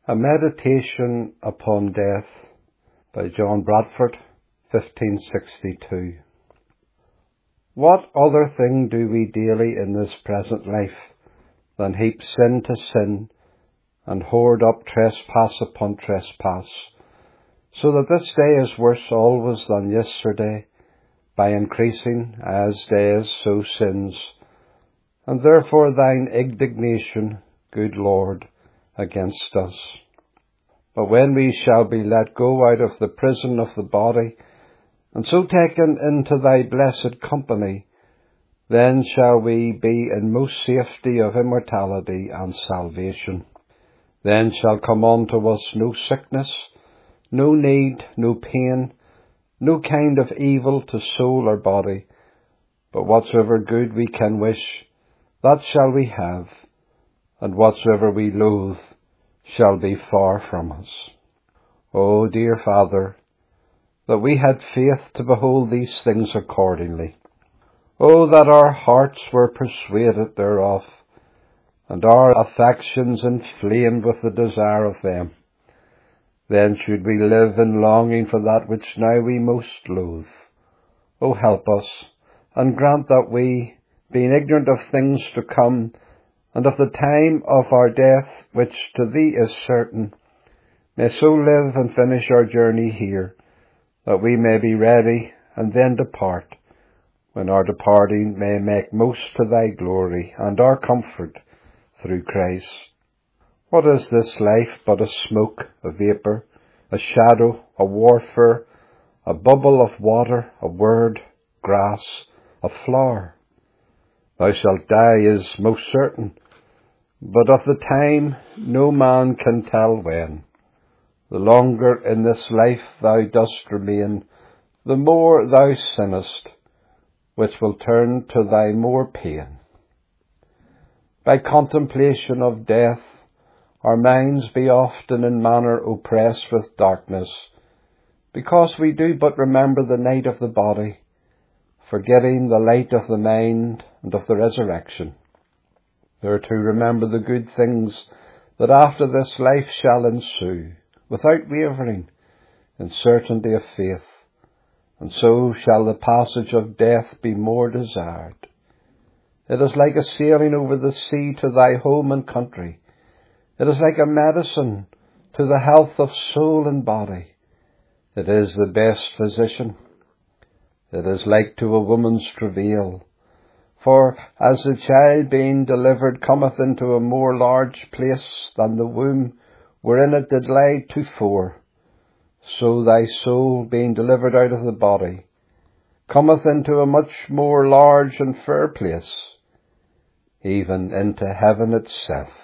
A Meditation upon Death by John Bradford, 1562. What other thing do we daily in this present life than heap sin to sin and hoard up trespass upon trespass, so that this day is worse always than yesterday, by increasing as days so sins, and therefore thine indignation, good Lord, against us. But when we shall be let go out of the prison of the body, and so taken into thy blessed company, then shall we be in most safety of immortality and salvation. Then shall come unto us no sickness, no need, no pain, no kind of evil to soul or body, but whatsoever good we can wish, that shall we have, and whatsoever we loathe shall be far from us. O dear Father, that we had faith to behold these things accordingly. O that our hearts were persuaded thereof, and our affections inflamed with the desire of them. Then should we live in longing for that which now we most loathe. O help us, and grant that we, being ignorant of things to come, and of the time of our death, which to thee is certain, may so live and finish our journey here, that we may be ready and then depart, when our departing may make most to thy glory and our comfort through Christ. What is this life but a smoke, a vapour, a shadow, a warfare, a bubble of water, a word, grass, a flower? Thou shalt die is most certain, but of the time no man can tell when. The longer in this life thou dost remain, the more thou sinnest, which will turn to thy more pain. By contemplation of death, our minds be often in manner oppressed with darkness, because we do but remember the night of the body, forgetting the light of the mind and of the resurrection. There to remember the good things that after this life shall ensue, without wavering, in certainty of faith, and so shall the passage of death be more desired. It is like a sailing over the sea to thy home and country. It is like a medicine to the health of soul and body. It is the best physician. It is like to a woman's travail. For as the child being delivered cometh into a more large place than the womb wherein it did lie tofore, so thy soul being delivered out of the body cometh into a much more large and fair place, even into heaven itself.